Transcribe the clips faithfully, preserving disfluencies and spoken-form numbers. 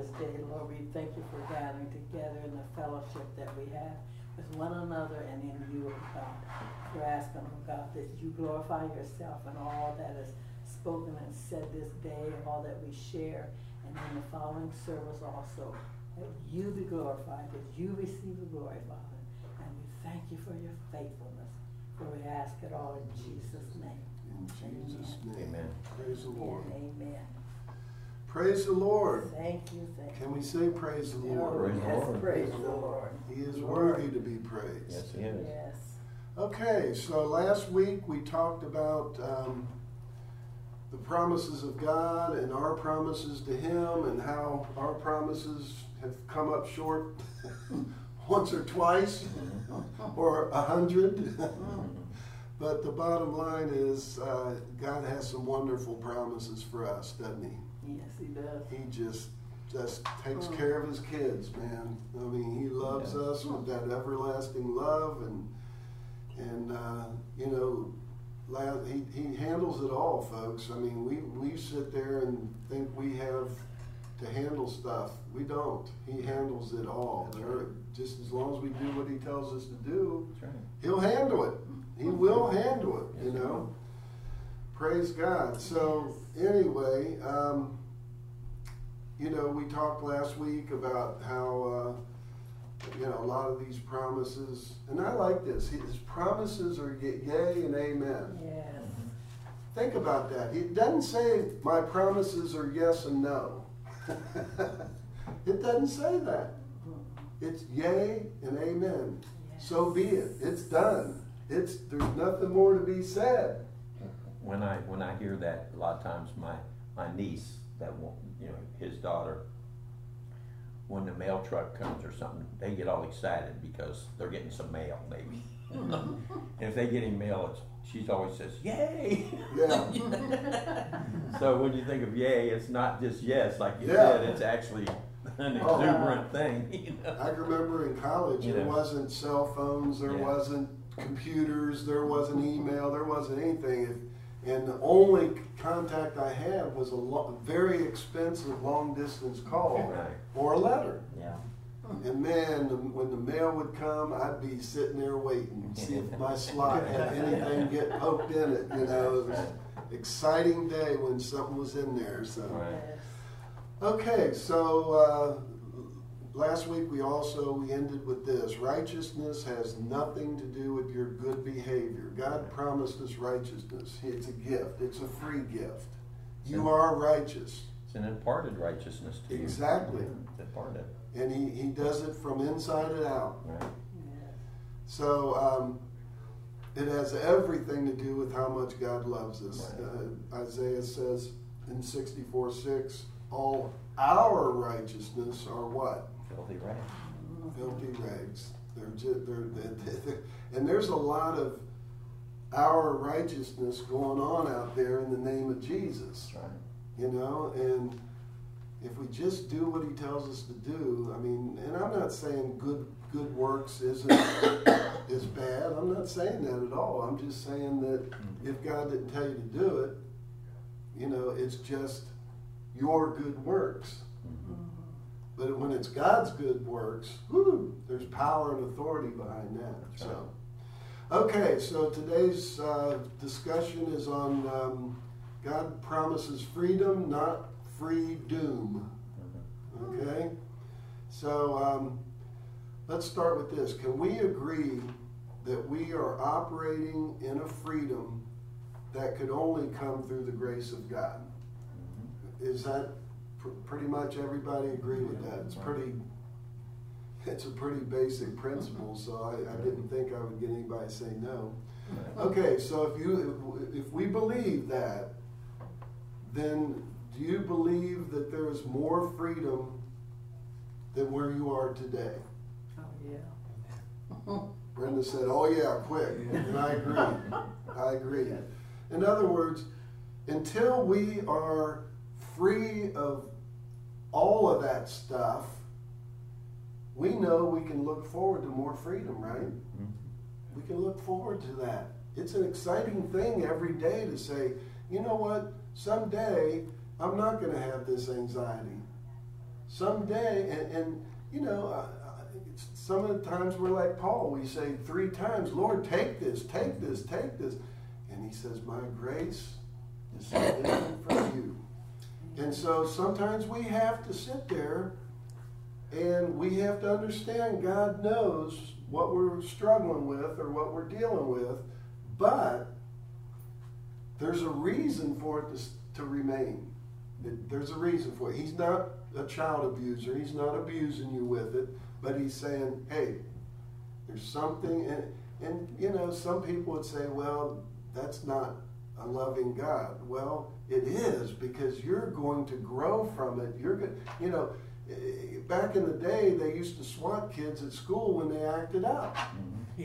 this day, Lord. We thank you for gathering together in the fellowship that we have with one another and in you, oh God. We're asking, oh God, that you glorify yourself in all that is spoken and said this day, all that we share, and in the following service also. That you be glorified, that you receive the glory, Father. And we thank you for your faithfulness. For we ask it all in Jesus' name. In Jesus' name. Amen. Praise the Lord. Amen. Praise the Lord. Thank you, thank you. Can we say praise the Lord? Praise the Yes, Lord. praise the Lord. He is worthy to be praised. Yes, he is. Yes. Okay, so last week we talked about um, the promises of God and our promises to Him and how our promises have come up short once or twice or a hundred. But the bottom line is uh, God has some wonderful promises for us, doesn't He? Yes, he does. He just just takes care of His kids, man. I mean, He loves Yeah. us with that everlasting love, and and uh, you know, la- he he handles it all, folks. I mean, we we sit there and think we have to handle stuff. We don't. He handles it all. That's There- Just as long as we do what He tells us to do, That's right. He'll handle it. He will handle it, you Yes, know. Praise God. So anyway, um, you know, we talked last week about how, uh, you know, a lot of these promises, and I like this. His promises are ye- yea and amen. Yes. Think about that. It doesn't say my promises are yes and no. It doesn't say that. It's yea and amen. Yes. So be it. It's done. It's there's nothing more to be said. When I when I hear that, a lot of times my my niece, that one, you know, his daughter, when the mail truck comes or something, they get all excited because they're getting some mail, maybe. And if they get any mail, it's, she always says, "Yay!" Yeah. So when you think of yay, it's not just yes, like you Yeah. said. It's actually an Oh. exuberant thing. You know? I can remember in college You there know. wasn't cell phones, there Yeah. wasn't computers, there wasn't email, there wasn't anything. If, and the only contact I had was a lo- very expensive long distance call Right. or a letter. Yeah. And man, the- when the mail would come, I'd be sitting there waiting, see if my slot had anything get poked in it. You know, it was an exciting day when something was in there. So, Right. Yes. okay, so uh, last week we also we ended with this: righteousness has nothing to do with your good behavior. God promised us righteousness. It's a gift. It's a free gift. You are righteous. It's an imparted righteousness to you. Exactly. It's imparted. And he, he does it from inside and out. Right. Yes. So um, it has everything to do with how much God loves us. Right. Uh, Isaiah says in sixty-four six, all our righteousness are what? Filthy rags. Filthy rags. They're just, they're, they're, they're, and there's a lot of our righteousness going on out there in the name of Jesus. That's right. You know, and if we just do what He tells us to do, I mean, and I'm not saying good good works isn't is bad. I'm not saying that at all. I'm just saying that if God didn't tell you to do it, you know, it's just your good works. Mm-hmm. But when it's God's good works, whoo, there's power and authority behind that. That's So, okay, so today's uh, discussion is on um, God promises freedom, not free doom. Mm-hmm. Okay? So um, let's start with this. Can we agree that we are operating in a freedom that could only come through the grace of God? Mm-hmm. Is that pr- pretty much everybody agree with that? It's pretty, it's a pretty basic principle, so I, I didn't think I would get anybody to say no. Okay, so if you if, if we believe that, then do you believe that there is more freedom than where you are today? Oh, yeah. Brenda said, "Oh yeah, quick," and I agree. I agree. In other words, until we are free of all of that stuff, we know we can look forward to more freedom, right? Mm-hmm. We can look forward to that. It's an exciting thing every day to say, you know what, someday I'm not going to have this anxiety. someday, and, and you know, uh, it's, some of the times we're like Paul, we say three times, Lord, take this, take this, take this. And he says, my grace is sufficient for you. And so sometimes we have to sit there and we have to understand God knows what we're struggling with or what we're dealing with, but there's a reason for it to, to remain. There's a reason for it. He's not a child abuser. He's not abusing you with it, but he's saying, hey, there's something, and, and you know, some people would say, well, that's not a loving God. Well, it is, because you're going to grow from it. You're going, you know, back in the day, they used to swat kids at school when they acted out. Yeah.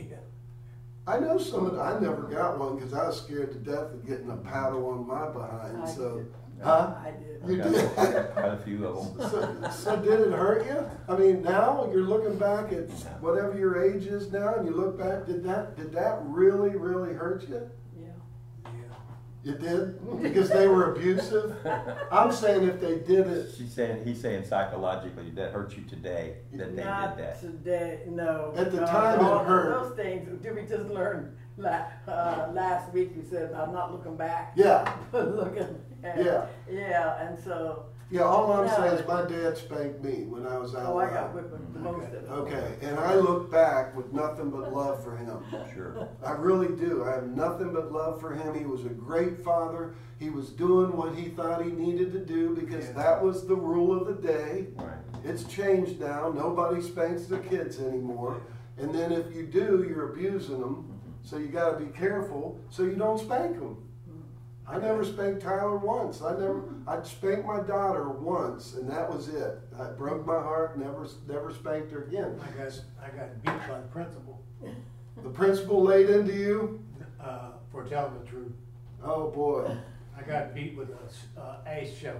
I know some of the, I never got one because I was scared to death of getting a paddle on my behind. I So, did. huh? I did. You I've did? got quite a few of them. So, so did it hurt you? I mean, now you're looking back at whatever your age is now, and you look back. Did that did that really really hurt you? Yeah. Yeah. It did, because they were abusive. I'm saying if they did it, She's saying, he's saying psychologically that hurts you today that they Not did that. today, no. At the No, time it all of hurt. Those things, did we just learn la- uh, last week, you said, I'm not looking back. yeah, But looking at, Yeah. yeah, and so, yeah. All I'm No. saying is my dad spanked me when I was out oh, I got loud. whipped the most of it. Okay, and I look back with nothing but love for him. Sure. I really do. I have nothing but love for him. He was a great father. He was doing what he thought he needed to do because Yeah. that was the rule of the day. Right. It's changed now. Nobody spanks their kids anymore. And then if you do, you're abusing them. So you got to be careful so you don't spank them. I never spanked Tyler once. I never. I spanked my daughter once, and that was it. I broke my heart. Never, never spanked her again. I got, I got beat by the principal, The principal laid into you. uh, for telling the truth. Oh boy. I got beat with a, s- uh, ice shovel.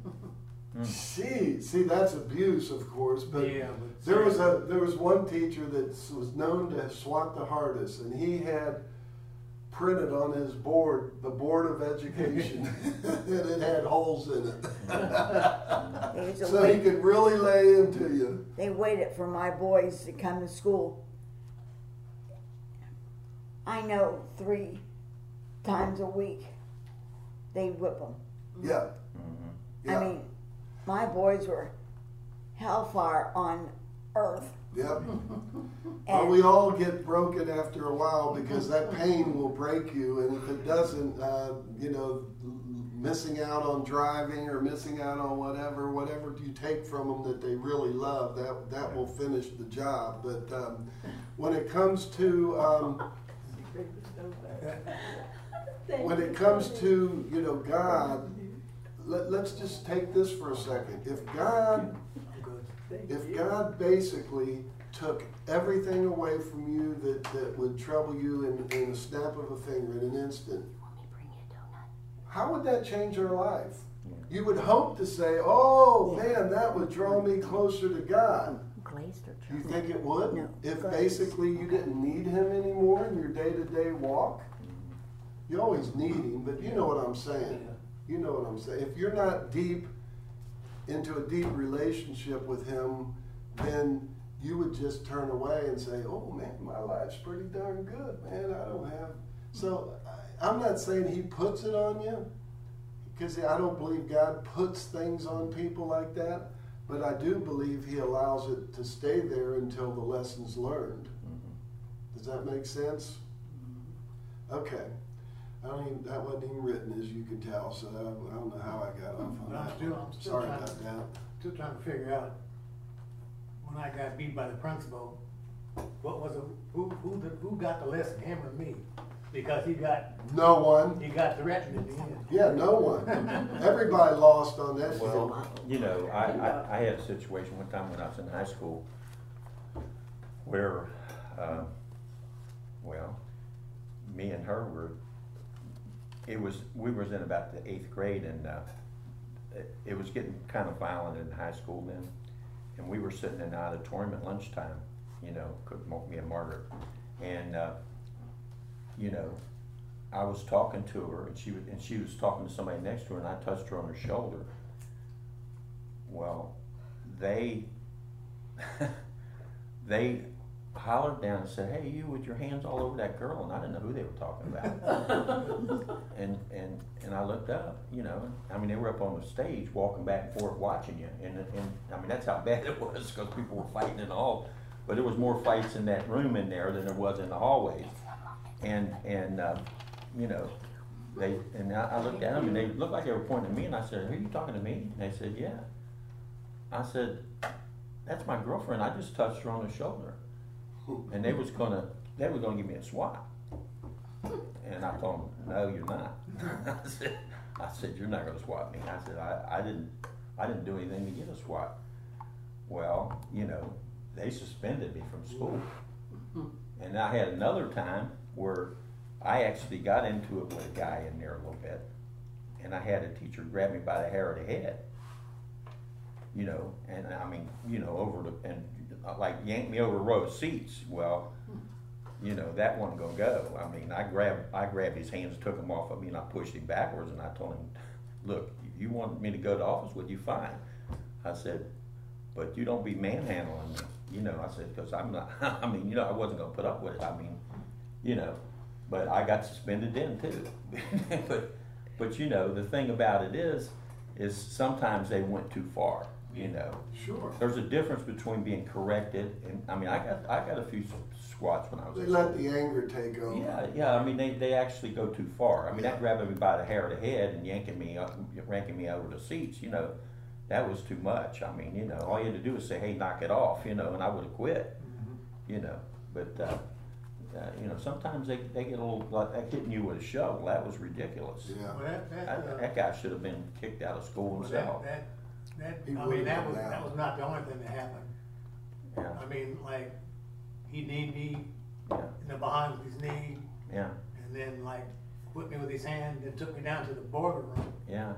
See, see, that's abuse, of course. But Yeah, but there was a there was one teacher that was known to swat the hardest, and he had printed on his board the Board of Education, and it had holes in it, They used to so he wait, could really lay into you. they waited for my boys to come to school. I know three times a week they whip them. Yeah, Mhm. yeah, I mean, my boys were hellfire on earth. yep. And Well, we all get broken after a while because that pain will break you, and if it doesn't, uh, you know, missing out on driving or missing out on whatever, whatever you take from them that they really love, that that will finish the job. But um, when it comes to um, when it comes to you know God, let, let's just take this for a second. If God I'm good. if God basically took everything away from you that, that would trouble you in, in a snap of a finger, in an instant, how would that change our life? You would hope to say, oh man, that would draw me closer to God. glazed or Do you chocolate? think it would? No. If Glazed. basically you didn't need him anymore in your day-to-day walk? You always need him, but you know what I'm saying. You know what I'm saying. If you're not deep into a deep relationship with him, then you would just turn away and say, oh man, my life's pretty darn good, man. I don't have. So I- I'm not saying he puts it on you, because I don't believe God puts things on people like that, but I do believe he allows it to stay there until the lesson's learned. Does that make sense? Okay. I don't even, that wasn't even written, as you can tell, so I, I don't know how I got off on But I'm that. still, I'm still Sorry trying, about that. still trying to figure out, when I got beat by the principal, what was, the who, who, the- who got the lesson, him or me? Because he got, No one. he got threatened in the end. Yeah, no one. Everybody lost on that field. Well, you know, I, I, I had a situation one time when I was in high school where, uh, well, me and her were, it was, we was in about the eighth grade, and, uh, it, it was getting kind of violent in high school then. And we were sitting in the auditorium at lunchtime, you know, could me and Margaret. And, uh, you know, I was talking to her, and she was, and she was talking to somebody next to her, and I touched her on her shoulder. Well, they they hollered down and said, "Hey, you with your hands all over that girl," and I didn't know who they were talking about. and and and I looked up, you know. I mean, they were up on the stage, walking back and forth, watching you, and and I mean that's how bad it was because people were fighting in the hall. But there was more fights in that room in there than there was in the hallways. And and uh, you know, they and I, I looked at them and they looked like they were pointing at me, and I said, "Are you talking to me?" And they said, "Yeah." I said, "That's my girlfriend. I just touched her on the shoulder." And they was gonna, they were gonna give me a swat. And I told them, "No, you're not." I said, "I said you're not gonna swat me." I said, "I, I didn't, I didn't do anything to get a swat." Well, you know, they suspended me from school. And I had another time where I actually got into it with a guy in there a little bit, and I had a teacher grab me by the hair of the head. You know, and I mean, you know, over the, and like yanked me over a row of seats. Well, you know, that wasn't gonna go. I mean, I grabbed, I grabbed his hands, took them off of me, and I pushed him backwards, and I told him, "Look, if you want me to go to office with you, fine." I said, "But you don't be manhandling me." You know, I said, because I'm not, I mean, you know, I wasn't gonna put up with it. I mean, you know, but I got suspended then too. but, but you know, the thing about it is, is sometimes they went too far. You know, Sure. there's a difference between being corrected and I mean, I got I got a few squats when I was. They at let school. the anger take over. Yeah, yeah. I mean, they, they actually go too far. I mean, Yeah. that grabbing me by the hair of the head and yanking me up, ranking me over the seats. You know, that was too much. I mean, you know, all you had to do was say, "Hey, knock it off," you know, and I would have quit. Mm-hmm. You know, but uh, uh, you know, sometimes they they get a little like that hitting you with a shovel. That was ridiculous. Yeah. Well, that, that, That, uh, that guy should have been kicked out of school well, himself. that, that, that, He I would mean, that have was, now. that was not the only thing that happened. Yeah, I mean, like, he kneed me yeah, in the behind of his knee, yeah, and then like, whipped me with his hand, then took me down to the boardroom, yeah.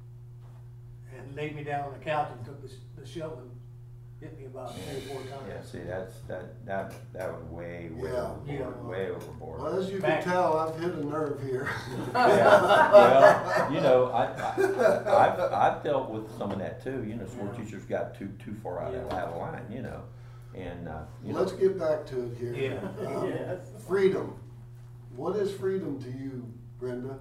and laid me down on the couch and took the, sh- the shovel and hit me about three or four times. Yeah, see, that's, that, that, that was way, way Yeah. overboard, Yeah. way overboard. Well, as you Back- can tell, I've hit a nerve here. Yeah, well, you know, I, I, I've, I've dealt with some of that too, you know, sport Yeah. teachers got too, too far out of, Yeah. out of line, you know, and, uh, you know. Let's get back to it here. Yeah. Um, Yes. Freedom. What is freedom to you, Brenda?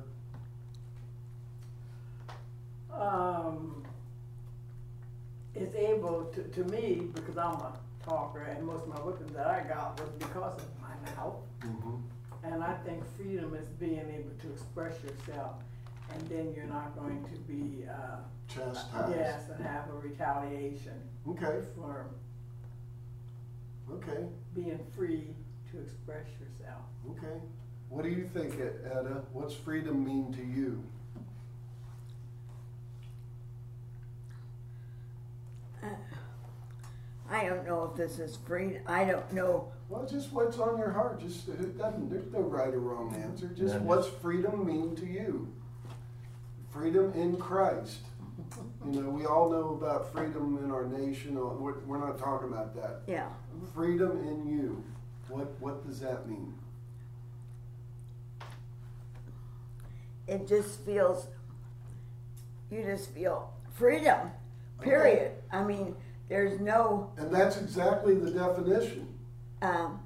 Um, it's able to, to me, because I'm a talker and most of my whippings that I got was because of my mouth. Mm-hmm. And I think freedom is being able to express yourself, and then you're not going to be, uh, Chastised. yes, and have a retaliation Okay, for okay, being free to express yourself. okay. What do you think, Etta? What's freedom mean to you? I don't know if this is free. I don't know. Well, just what's on your heart. Just it doesn't. There's no right or wrong answer. Just None. what's freedom mean to you? Freedom in Christ. You know, we all know about freedom in our nation. or- We're we're not talking about that. Yeah. Freedom in you. What what does that mean? It just feels, you just feel freedom, period. I mean, there's no, And that's exactly the definition. um,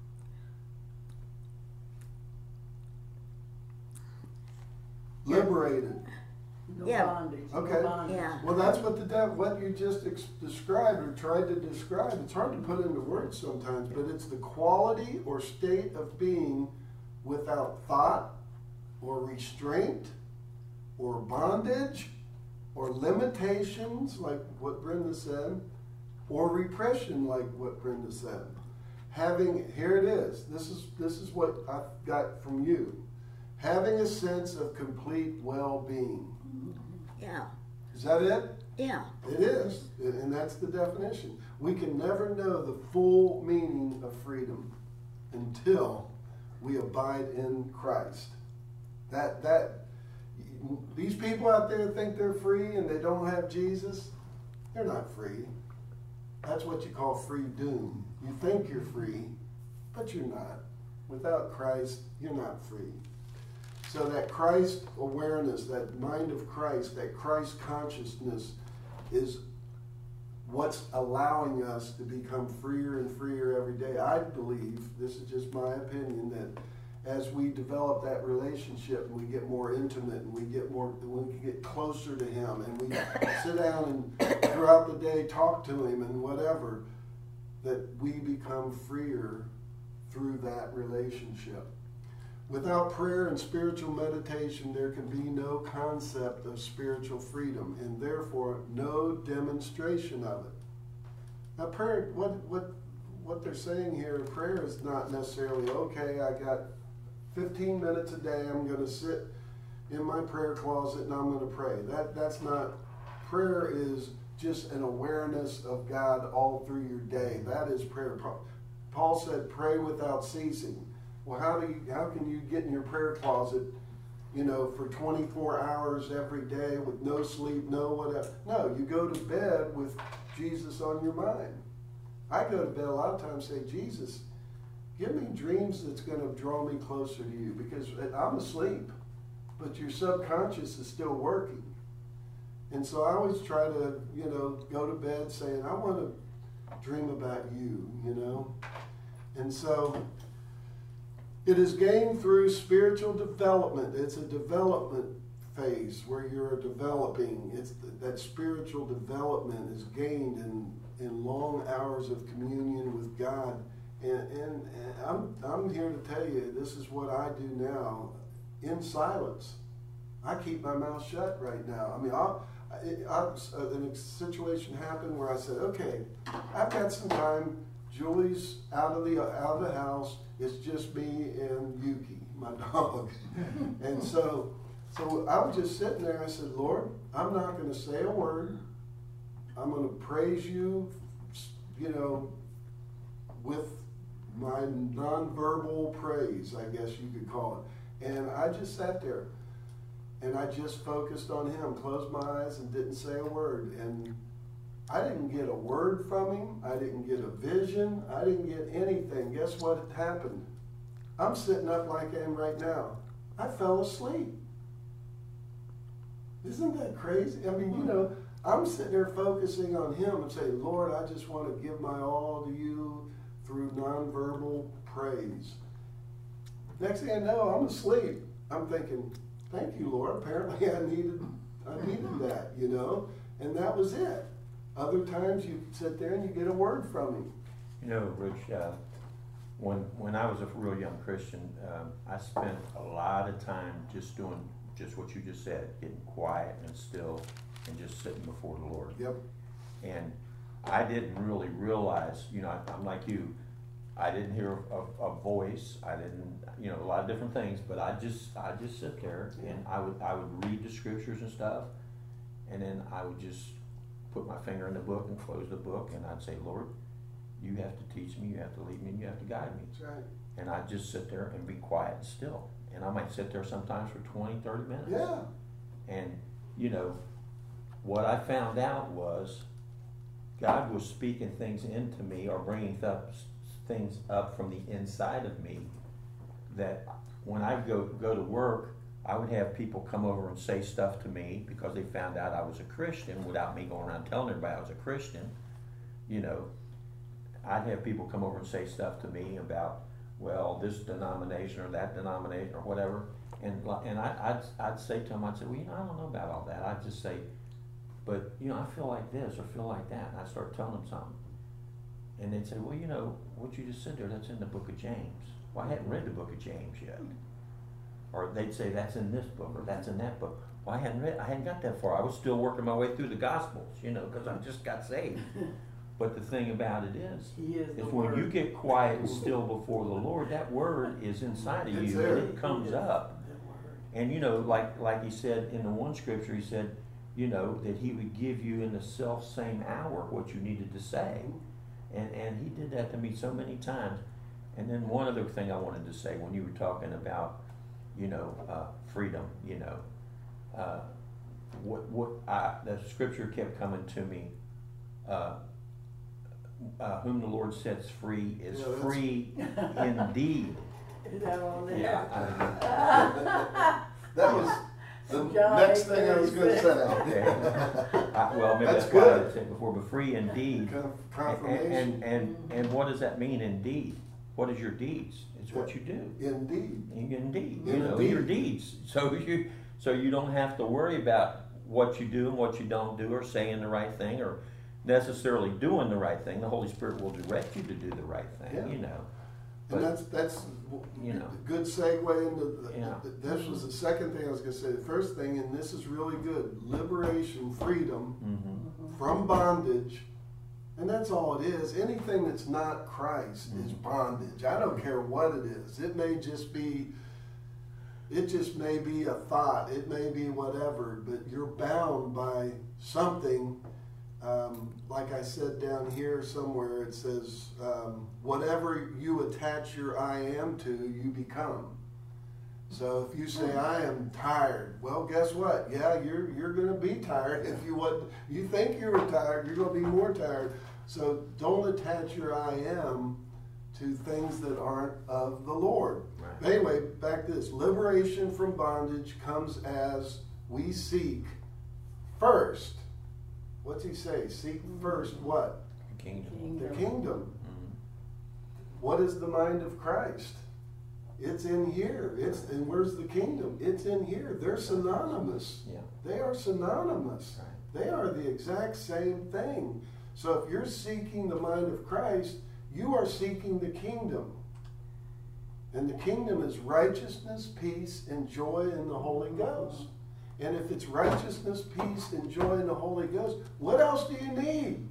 Liberated. No Yeah. bondage, no Okay. bondage. yeah. Well, that's what the de- what you just ex- described or tried to describe. It's hard to put into words sometimes, but it's the quality or state of being without thought or restraint or bondage or limitations, like what Brenda said, or repression, like what Brenda said. Having, here it is. This is this is what I've got from you. Having a sense of complete well-being. Yeah. Is that it? Yeah. It is, and and that's the definition. We can never know the full meaning of freedom until we abide in Christ. That that these people out there think they're free and they don't have Jesus, they're not free. That's what you call free doom. You think you're free, but you're not. Without Christ, you're not free. So that Christ awareness, that mind of Christ, that Christ consciousness is what's allowing us to become freer and freer every day. I believe, this is just my opinion, that as we develop that relationship and we get more intimate and we get more, when we get closer to Him and we sit down and throughout the day talk to Him and whatever, that we become freer through that relationship. Without prayer and spiritual meditation, there can be no concept of spiritual freedom and therefore no demonstration of it. Now prayer, what, what, what they're saying here, prayer is not necessarily, okay, I got fifteen minutes a day, I'm going to sit in my prayer closet and I'm going to pray. That, that's not, prayer is just an awareness of God all through your day. That is prayer. Paul said, pray without ceasing. Well, how do you, how can you get in your prayer closet, you know, for twenty-four hours every day with no sleep, no whatever? No, you go to bed with Jesus on your mind. I go to bed a lot of times and say, Jesus, give me dreams that's going to draw me closer to you, because I'm asleep, but your subconscious is still working. And so I always try to, you know, go to bed saying, I want to dream about you, you know. And so it is gained through spiritual development. It's a development phase where you're developing. It's that spiritual development is gained in, in long hours of communion with God. And, and, and I'm, I'm here to tell you, this is what I do now in silence. I keep my mouth shut right now. I mean, I'll, I, I, a situation happened where I said, okay, I've got some time. Julie's out of the out of the house. It's just me and Yuki, my dog. And so, so I was just sitting there. I said, Lord, I'm not going to say a word. I'm going to praise you, you know, with my nonverbal praise, I guess you could call it. And I just sat there, and I just focused on Him, closed my eyes, and didn't say a word. And I didn't get a word from Him. I didn't get a vision. I didn't get anything. Guess what happened? I'm sitting up like I am right now. I fell asleep. Isn't that crazy? I mean, you know, I'm sitting there focusing on Him and saying, Lord, I just want to give my all to you through nonverbal praise. Next thing I know, I'm asleep. I'm thinking, thank you, Lord. Apparently I needed, I needed that, you know, and that was it. Other times you sit there and you get a word from Him. You know, Rich, uh, when when I was a real young Christian, um, I spent a lot of time just doing just what you just said, getting quiet and still and just sitting before the Lord. Yep. And I didn't really realize, you know, I, I'm like you, I didn't hear a, a voice, I didn't, you know, a lot of different things, but I just, I just sit there and I would, I would read the scriptures and stuff, and then I would just put my finger in the book and close the book, and I'd say, Lord, you have to teach me, you have to lead me, and you have to guide me. That's right. And I'd just sit there and be quiet and still. And I might sit there sometimes for twenty, thirty minutes. Yeah. And, you know, what I found out was God was speaking things into me or bringing th- things up from the inside of me that when I go go to work, I would have people come over and say stuff to me because they found out I was a Christian without me going around telling everybody I was a Christian. You know, I'd have people come over and say stuff to me about, well, this denomination or that denomination or whatever. And and I, I'd, I'd say to them, I'd say, well, you know, I don't know about all that. I'd just say, but, you know, I feel like this or feel like that. And I'd start telling them something. And they'd say, well, you know, what you just said there, that's in the book of James. Well, I hadn't read the book of James yet. Or they'd say, that's in this book or that's in that book. Well, I hadn't read, I hadn't got that far. I was still working my way through the Gospels, you know, because I just got saved. But the thing about it is, He is the is when Word. you get quiet and still before the Lord, that word is inside of It's you there. and it comes up. And you know, like like he said in the one scripture, he said, you know, that he would give you in the self same hour what you needed to say. And and he did that to me so many times. And then one other thing I wanted to say when you were talking about, you know, uh, freedom, you know, uh, what what I, the scripture kept coming to me. Uh, Uh, whom the Lord sets free is Yeah, that's- free indeed. Is that on there? Yeah, I mean, That was The John next eight thing I was gonna thirty-six. say. Okay. I- Well, maybe That's that's why I good. said before, but free indeed. Con- And, Confirmation, and, and, and what does that mean indeed? What is your deeds? It's what you do. indeed. Indeed, Yeah, you know, indeed. your deeds. So you, so you don't have to worry about what you do and what you don't do, or saying the right thing, or necessarily doing the right thing. The Holy Spirit will direct you to do the right thing, Yeah. you know. And But, that's, that's, you know. a good segue into, the- Yeah. th- this was the second thing I was gonna say. The first thing, and this is really good, liberation, freedom Mhm. from bondage. And that's all it is. Anything that's not Christ is Mhm. bondage. I don't care what it is. It may just be, it just may be a thought. It may be whatever, but you're bound by something. Um, like I said down here somewhere, it says, um, whatever you attach your I am to, you become. So if you say I am tired, well, guess what? Yeah, you're you're gonna be tired. If you what you think you were tired, you're gonna be more tired. So don't attach your I am to things that aren't of the Lord. Right. But anyway, back to this. Liberation from bondage comes as we seek first. What's he say? Seek first what? Kingdom. The kingdom. Mhm. What is the mind of Christ? It's in here. It's and where's the kingdom? It's in here. They're synonymous. Yeah. They are synonymous. Right. They are the exact same thing. So if you're seeking the mind of Christ, you are seeking the kingdom. And the kingdom is righteousness, peace, and joy in the Holy Ghost. And if it's righteousness, peace, and joy in the Holy Ghost, what else do you need?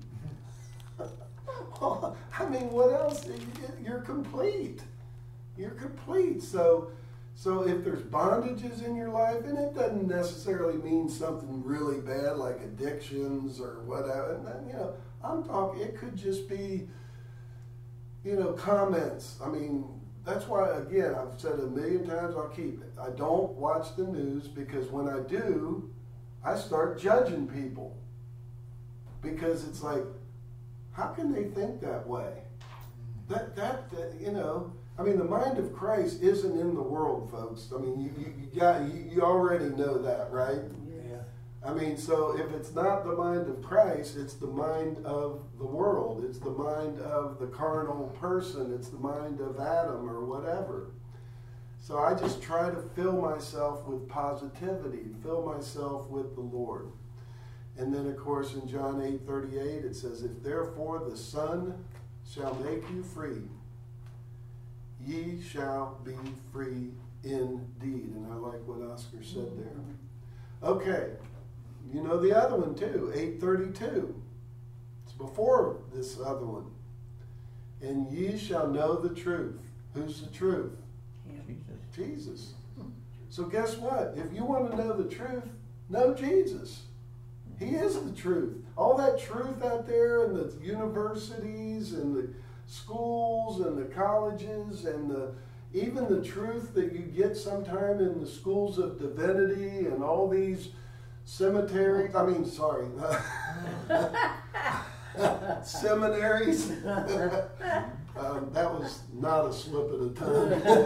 I mean, what else? You're complete. You're complete. So, so if there's bondages in your life, and it doesn't necessarily mean something really bad like addictions or whatever, and then, you know, I'm talking, it could just be, you know, comments. I mean, that's why, again, I've said it a million times, I'll keep it. I don't watch the news because when I do, I start judging people. Because it's like, how can they think that way? That, that, that you know, I mean, the mind of Christ isn't in the world, folks. I mean, you, you, you got, you, you already know that, right? Yeah. I mean, so if it's not the mind of Christ, it's the mind of the world. It's the mind of the carnal person. It's the mind of Adam or whatever. So I just try to fill myself with positivity, fill myself with the Lord. And then, of course, in John eight thirty-eight, it says, if therefore the Son shall make you free, ye shall be free indeed. And I like what Oscar said there. Okay. You know the other one too, eight thirty-two. It's before this other one. And ye shall know the truth. Who's the truth? Jesus. Jesus. So guess what? If you want to know the truth, know Jesus. He is the truth. All that truth out there in the universities and the schools and the colleges and the even the truth that you get sometime in the schools of divinity and all these cemeteries, I mean, sorry, seminaries. um, that was not a slip of the tongue.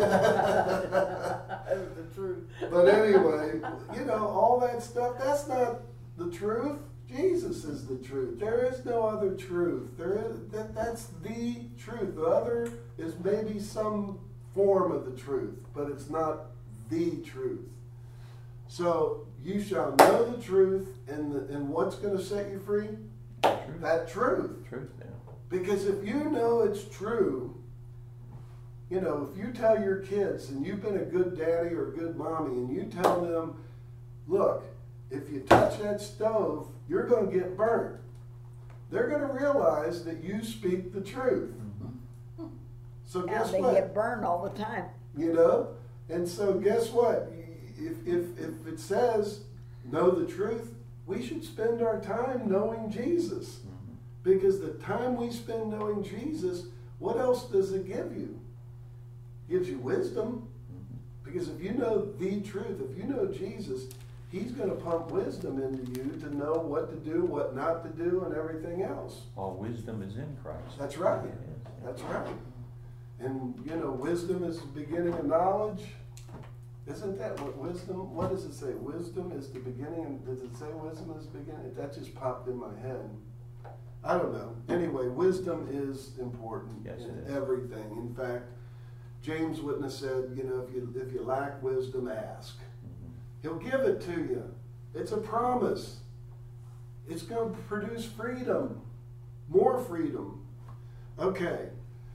That was the truth. But anyway, you know, all that stuff, that's not the truth. Jesus is the truth. There is no other truth. There is that, that's the truth. The other is maybe some form of the truth, but it's not the truth. So you shall know the truth, and the, and what's going to set you free? Truth. That truth. Truth now. Because if you know it's true, you know, if you tell your kids, and you've been a good daddy or a good mommy, and you tell them, look, if you touch that stove, you're going to get burnt. They're going to realize that you speak the truth. So guess They what? get burned all the time. You know? And so guess what? If, if, if it says, know the truth, we should spend our time knowing Jesus. Because the time we spend knowing Jesus, what else does it give you? It gives you wisdom. Because if you know the truth, if you know Jesus, He's going to pump wisdom into you to know what to do, what not to do, and everything else. All wisdom is in Christ. That's right. It is. That's right. And, you know, wisdom is the beginning of knowledge. Isn't that what wisdom, what does it say? Wisdom is the beginning, and does it say wisdom is the beginning? That just popped in my head. I don't know. Anyway, wisdom is important Yes, it in is. everything. In fact, James Witness said, you know, if you, if you lack wisdom, ask. Mhm. He'll give it to you. It's a promise. It's going to produce freedom, more freedom. Okay.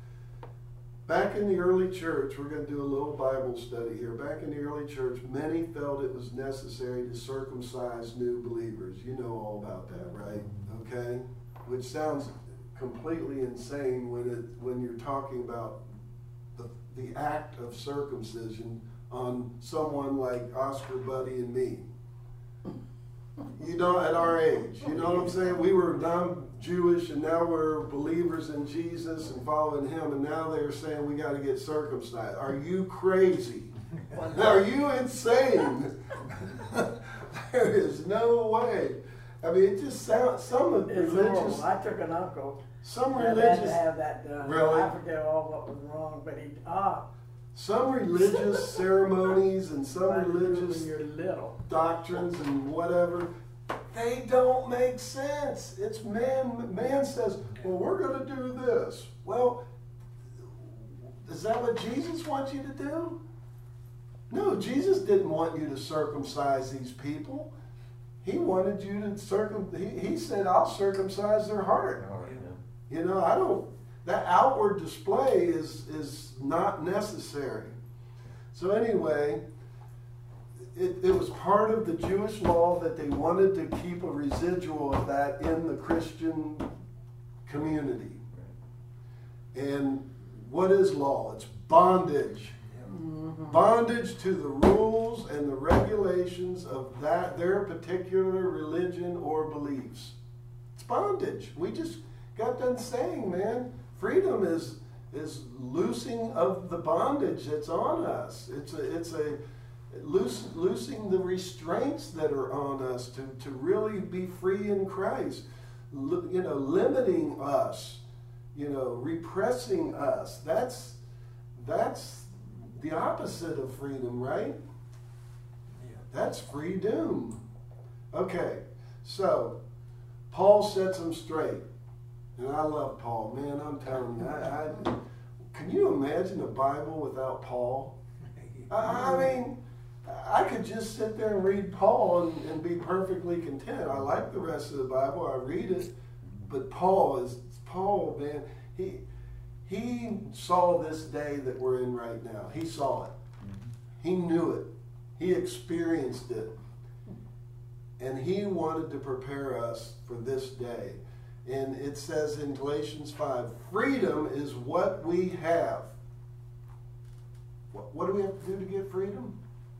Back in the early church, we're going to do a little Bible study here. Back in the early church, many felt it was necessary to circumcise new believers. You know all about that, right? Okay? Which sounds completely insane when it when you're talking about the, the act of circumcision on someone like Oscar, Buddy, and me. You know, at our age, you know what I'm saying? We were non-Jewish, and now we're believers in Jesus and following Him, and now they're saying we got to get circumcised. Are you crazy? Are you insane? There is no way. I mean, it just sounds, some of It's religious, horrible. I took an uncle some that had to religious, have that done. Really? I forget all what was wrong, but he, ah, some religious ceremonies and some what to do when religious you're little. doctrines and whatever, they don't make sense. It's man, man says, well, we're going to do this. Well, is that what Jesus wants you to do? No, Jesus didn't want you to circumcise these people. He wanted you to circum, he, he said, I'll circumcise their heart. All right, yeah. You know, I don't, that outward display is, is not necessary. So anyway, it, it was part of the Jewish law that they wanted to keep a residual of that in the Christian community. And what is law? It's bondage. Mm-hmm. Bondage to the rules and the regulations of that their particular religion or beliefs. It's bondage. We just got done saying, man, freedom is is loosing of the bondage that's on us. It's a it's a loose, loosing the restraints that are on us to, to really be free in Christ. L- you know, limiting us, you know, repressing us. That's that's the opposite of freedom, right? Yeah. That's freedom. Okay, so Paul sets them straight. And I love Paul. Man, I'm telling you, I, I, can you imagine a Bible without Paul? I, I mean, I could just sit there and read Paul and, and be perfectly content. I like the rest of the Bible. I read it. But Paul is, Paul, man, he... He saw this day that we're in right now. He saw it. He knew it. He experienced it. And he wanted to prepare us for this day. And it says in Galatians five, freedom is what we have. What, what do we have to do to get freedom?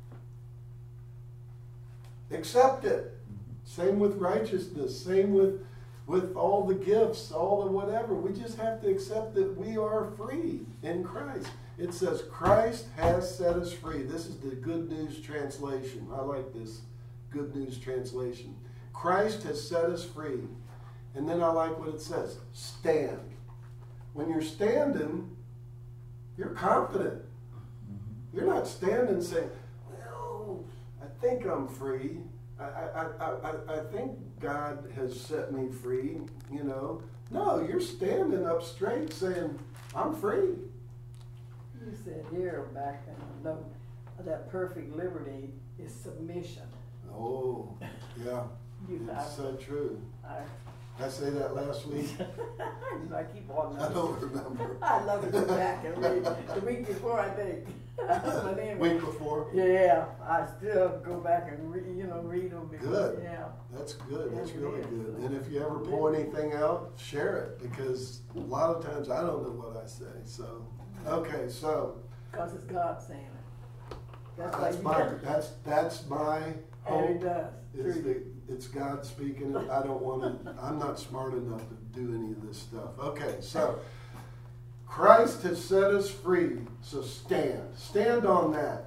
Accept it. Same with righteousness. Same with with all the gifts, all the whatever. We just have to accept that we are free in Christ. It says, Christ has set us free. This is the Good News translation. I like this Good News translation. Christ has set us free. And then I like what it says, stand. When you're standing, you're confident. You're not standing saying, well, I think I'm free. I, I, I, I, I think God has set me free, you know. No, you're standing up straight saying, I'm free. You said here back in the note, that perfect liberty is submission. Oh, yeah. You, I, It's so true. I, Did I say that last week? I keep on I noticing. don't remember. I love to go back and read. The week before, I think. But anyway, Week before? yeah, I still go back and read, you know, read them. Because, Good. Yeah. That's good. That's Yes, it really is. good. And if you ever pull anything out, share it, because a lot of times I don't know what I say. So, okay, so Because it's God saying it. That's why that's you my got- that's that's my And hope. it does. Is Through that you. it's God speaking it. I don't want to, I'm not smart enough to do any of this stuff. Okay, so Christ has set us free. So stand. Stand on that.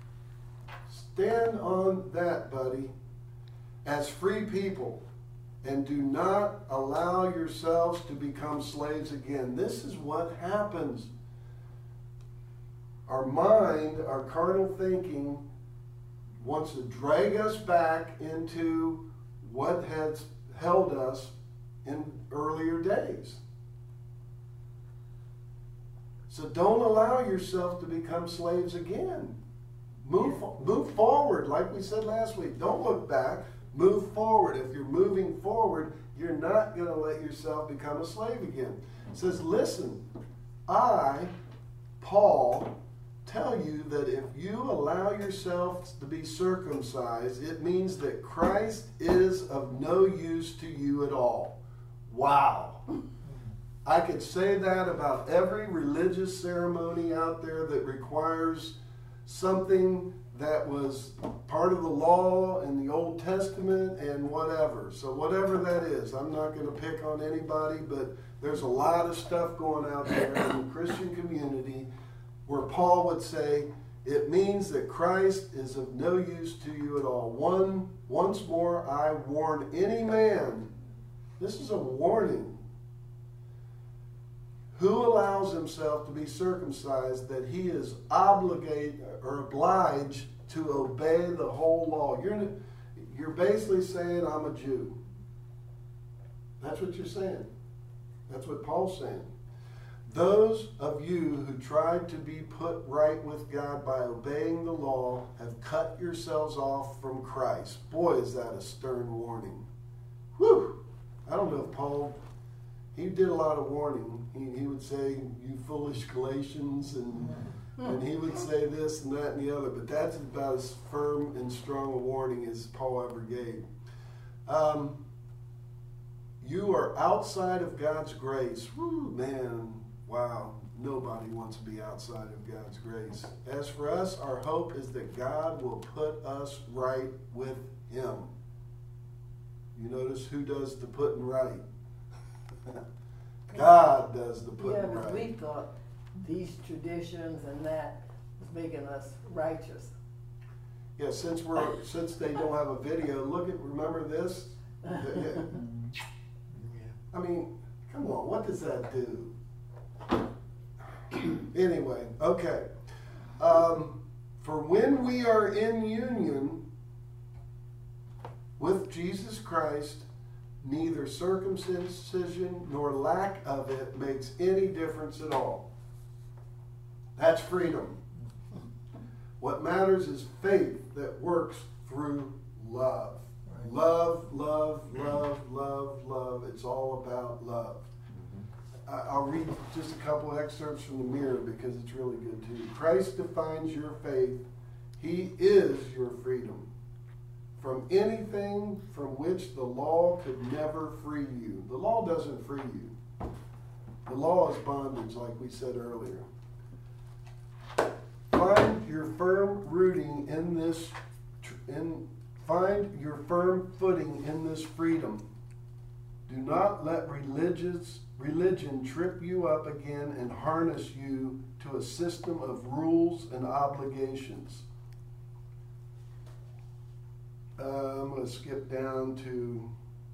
Stand on that, buddy, as free people. And do not allow yourselves to become slaves again. This is what happens. Our mind, our carnal thinking, wants to drag us back into what has held us in earlier days. So don't allow yourself to become slaves again. Move, move forward, like we said last week. Don't look back. Move forward. If you're moving forward, you're not going to let yourself become a slave again. It says, listen, I, Paul, tell you that if you allow yourself to be circumcised, it means that Christ is of no use to you at all. Wow. I could say that about every religious ceremony out there that requires something that was part of the law in the Old Testament and whatever. So whatever that is, I'm not going to pick on anybody, but there's a lot of stuff going out there in the Christian community where Paul would say, it means that Christ is of no use to you at all. One, once more, I warn any man, this is a warning, who allows himself to be circumcised, that he is obligated or obliged to obey the whole law. You're, you're basically saying, I'm a Jew. That's what you're saying. That's what Paul's saying. Those of you who tried to be put right with God by obeying the law have cut yourselves off from Christ. Boy, is that a stern warning. Whew! I don't know if Paul, he did a lot of warning. He, he would say, you foolish Galatians, and, and he would say this and that and the other, but that's about as firm and strong a warning as Paul ever gave. Um, you are outside of God's grace. Whew, man. Wow, nobody wants to be outside of God's grace. As for us, our hope is that God will put us right with Him. You notice who does the putting right? God does the putting Yeah, but right. we thought these traditions and that was making us righteous. Yeah, since we're since they don't have a video, look at remember this? Yeah. I mean, come on, what does that do? Anyway, okay. Um, for when we are in union with Jesus Christ, neither circumcision nor lack of it makes any difference at all. That's freedom. What matters is faith that works through love. Love, love, love, love, love. It's all about love. I'll read just a couple excerpts from the Mirror because it's really good too. Christ defines your faith. He is your freedom from anything from which the law could never free you. The law doesn't free you. The law is bondage, like we said earlier. Find your firm rooting in this, in, find your firm footing in this freedom. Do not let religious religion trip you up again and harness you to a system of rules and obligations. Uh, I'm going to skip down to,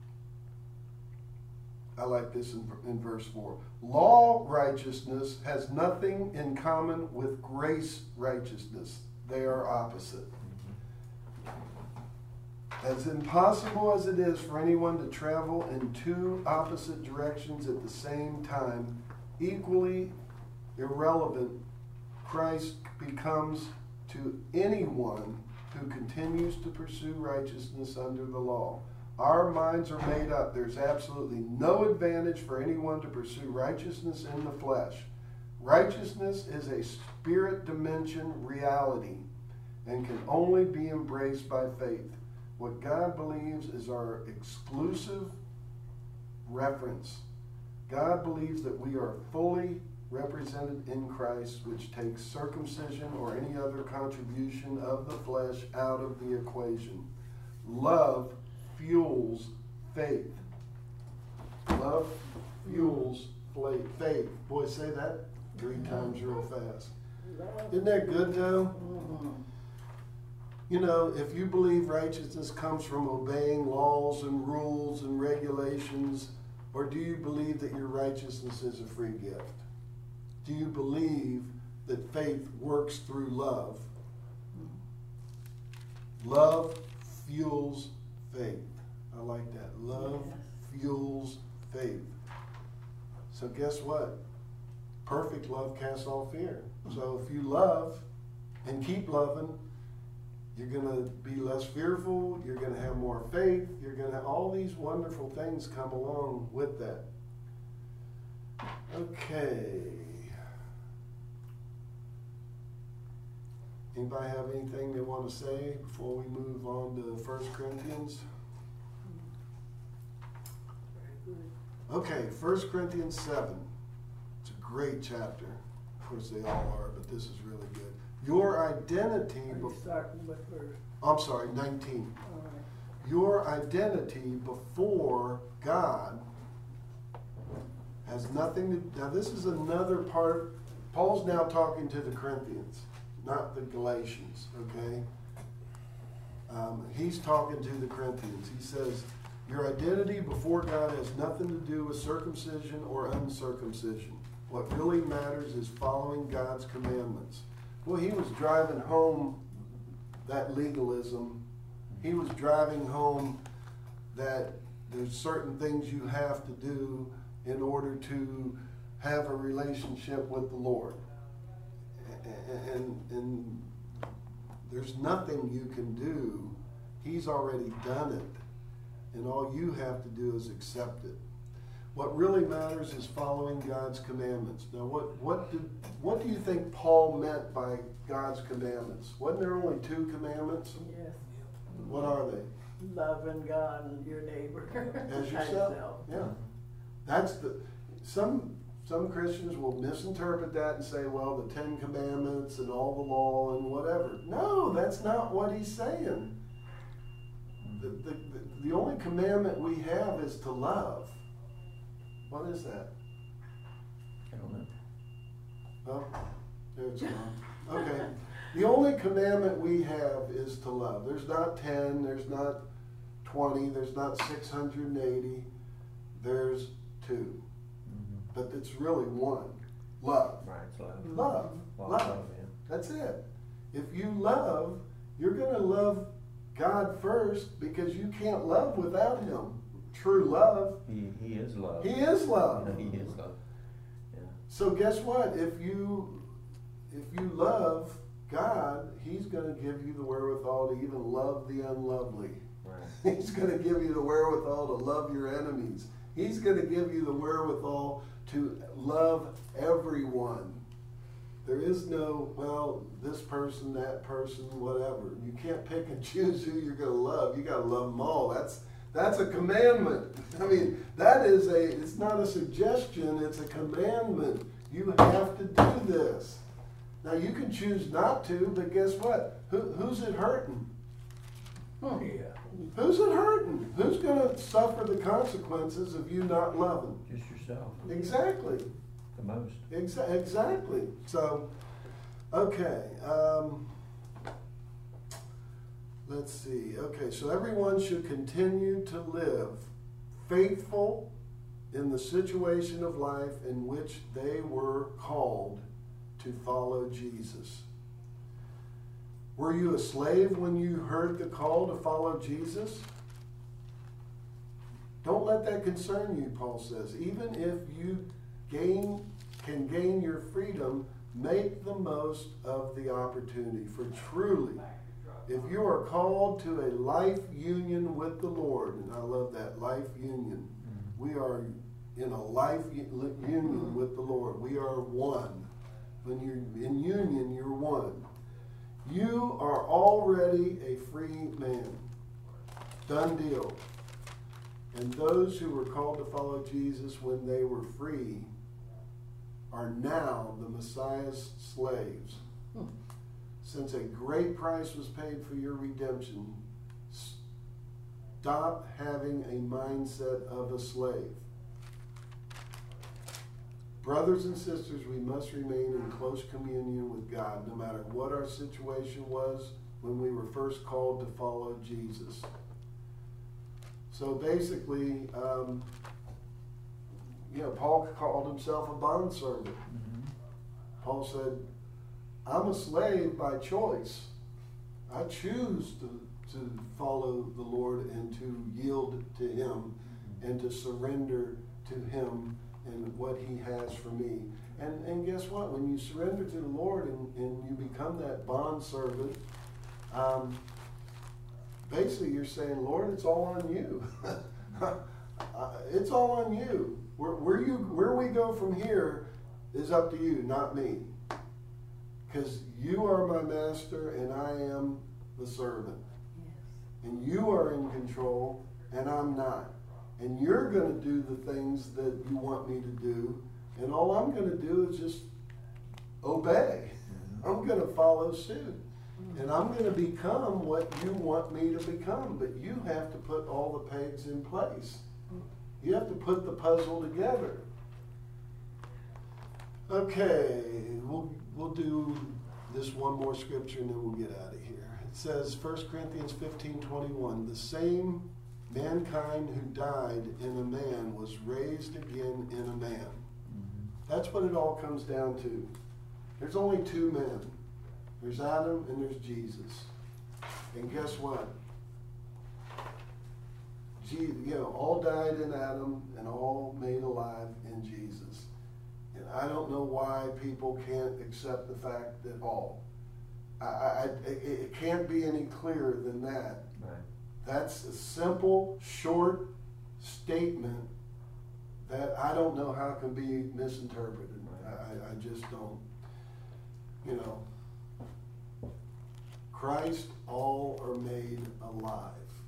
I like this in, in verse four. Law righteousness has nothing in common with grace righteousness. They are opposite. As impossible as it is for anyone to travel in two opposite directions at the same time, equally irrelevant Christ becomes to anyone who continues to pursue righteousness under the law. Our minds are made up. There's absolutely no advantage for anyone to pursue righteousness in the flesh. Righteousness is a spirit dimension reality and can only be embraced by faith. What God believes is our exclusive reference. God believes that we are fully represented in Christ, which takes circumcision or any other contribution of the flesh out of the equation. Love fuels faith. Love fuels faith. Boy, say that three times real fast. Isn't that good, though? Mm-hmm. You know, if you believe righteousness comes from obeying laws and rules and regulations, or do you believe that your righteousness is a free gift? Do you believe that faith works through love. Love fuels faith. I like that. Love Yes. fuels faith. So guess what? Perfect love casts all fear. So if you love and keep loving, you're going to be less fearful, you're going to have more faith, you're going to have all these wonderful things come along with that. Okay. Anybody have anything they want to say before we move on to First Corinthians? Very good. Okay, First Corinthians seven. It's a great chapter. Of course they all are, but this is really good. Your identity, Are you bef- starting with verse? I'm sorry, nineteen. All right. Your identity before God has nothing to, now this is another part, Paul's now talking to the Corinthians, not the Galatians, okay? Um, he's talking to the Corinthians. He says, your identity before God has nothing to do with circumcision or uncircumcision. What really matters is following God's commandments. Well, he was driving home that legalism. He was driving home that there's certain things you have to do in order to have a relationship with the Lord. And, and, and there's nothing you can do. He's already done it. And all you have to do is accept it. What really matters is following God's commandments. Now, what, what, did, what do you think Paul meant by God's commandments? Wasn't there only two commandments? Yes. What are they? Loving God and your neighbor. As yourself. Yeah. That's the, some, some Christians will misinterpret that and say, well, the Ten Commandments and all the law and whatever. No, that's not what he's saying. The, the, the, the only commandment we have is to love. What is that? I don't know. Oh, there it's gone. Okay. The only commandment we have is to love. There's not ten, there's not twenty, there's not six hundred eighty. There's two. Mm-hmm. But it's really one. Love. Right, it's love. Love. Love, Love. love, yeah. That's it. If you love, you're going to love God first because you can't love without Him. True love. He, he is love. He is love. He is love. Yeah. So guess what? If you if you love God, He's going to give you the wherewithal to even love the unlovely. Right. He's going to give you the wherewithal to love your enemies. He's going to give you the wherewithal to love everyone. There is no, well, this person, that person, whatever. You can't pick and choose who you're going to love. You got to love them all. That's that's a commandment. I mean, that is a, it's not a suggestion, it's a commandment. You have to do this. Now, you can choose not to, but guess what? Who, who's it hurting? Yeah. Who's it hurting? Who's going to suffer the consequences of you not loving? Just yourself. Exactly. The most. Exa- exactly. So, okay. Um, let's see. Okay, so everyone should continue to live faithful in the situation of life in which they were called to follow Jesus. Were you a slave when you heard the call to follow Jesus? Don't let that concern you, Paul says. Even if you gain can gain your freedom, make the most of the opportunity. For truly, if you are called to a life union with the Lord, and I love that, life union. We are in a life union with the Lord. We are one. When you're in union, you're one. You are already a free man. Done deal. And those who were called to follow Jesus when they were free are now the Messiah's slaves. Hmm. Since a great price was paid for your redemption, stop having a mindset of a slave. Brothers and sisters, we must remain in close communion with God, no matter what our situation was when we were first called to follow Jesus. So basically, um, you know, Paul called himself a bondservant. Mm-hmm. Paul said, I'm a slave by choice. I choose to, to follow the Lord and to yield to Him and to surrender to Him and what He has for me. And, and guess what? When you surrender to the Lord and, and you become that bond servant, um, basically you're saying, Lord, it's all on you. It's all on you. Where, where you. where we go from here is up to you, not me. Because you are my master and I am the servant. Yes. And you are in control and I'm not. And you're going to do the things that you want me to do. And all I'm going to do is just obey. I'm going to follow suit. And I'm going to become what you want me to become. But you have to put all the pegs in place. You have to put the puzzle together. Okay, we'll, we'll do this one more scripture and then we'll get out of here. It says, First Corinthians fifteen twenty-one, the same mankind who died in a man was raised again in a man. Mm-hmm. That's what it all comes down to. There's only two men. There's Adam and there's Jesus. And guess what? Je- you know, all died in Adam and all made alive in Jesus. And I don't know why people can't accept the fact that all. I, I, it, it can't be any clearer than that. Right. That's a simple, short statement that I don't know how it can be misinterpreted. I, I, I just don't. You know, Christ, all are made alive.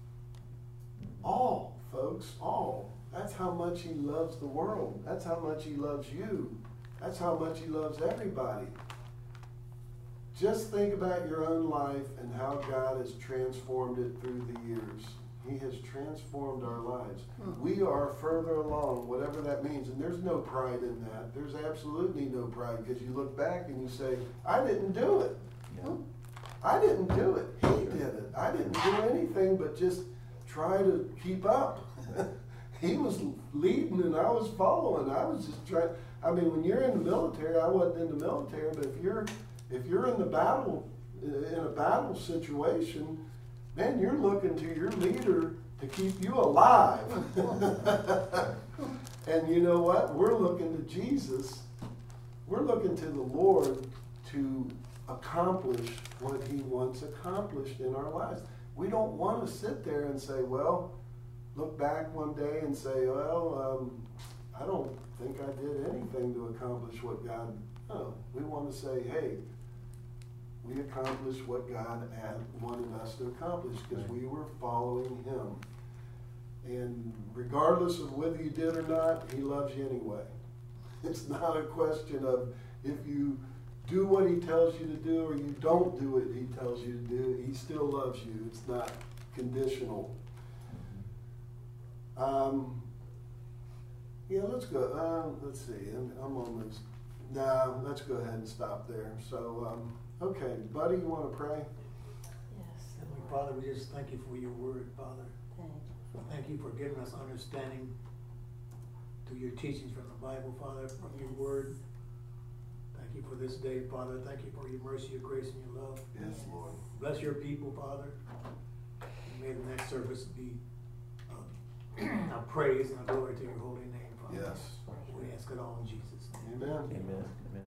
All, folks, all. That's how much He loves the world. That's how much He loves you. That's how much He loves everybody. Just think about your own life and how God has transformed it through the years. He has transformed our lives. Hmm. We are further along, whatever that means. And there's no pride in that. There's absolutely no pride, because you look back and you say, I didn't do it. Yeah. I didn't do it. He did it. I didn't do anything but just try to keep up. He was leading and I was following. I was just trying. I mean, when you're in the military, I wasn't in the military, but if you're if you're in the battle, in a battle situation, man, you're looking to your leader to keep you alive. And you know what? We're looking to Jesus. We're looking to the Lord to accomplish what He wants accomplished in our lives. We don't want to sit there and say, well, look back one day and say, well, um, I don't think I did anything to accomplish what God. No, we want to say, hey, we accomplished what God had wanted us to accomplish because we were following Him. And regardless of whether you did or not, He loves you anyway. It's not a question of if you do what He tells you to do or you don't do what He tells you to do. He still loves you. It's not conditional. Um, yeah, let's go. Uh, let's see. I'm, I'm almost. Nah, let's go ahead and stop there. So, um, okay, buddy, you want to pray? Yes. Heavenly Father, we just thank You for Your word, Father. Thank you. Thank You for giving us understanding through Your teachings from the Bible, Father, from Your word. Thank You for this day, Father. Thank You for Your mercy, Your grace, and Your love. Yes, Lord. Bless Your people, Father. And may the next service be um, a praise and a glory to Your holy name, Father. Yes. We ask it all in Jesus' name. Amen. Amen.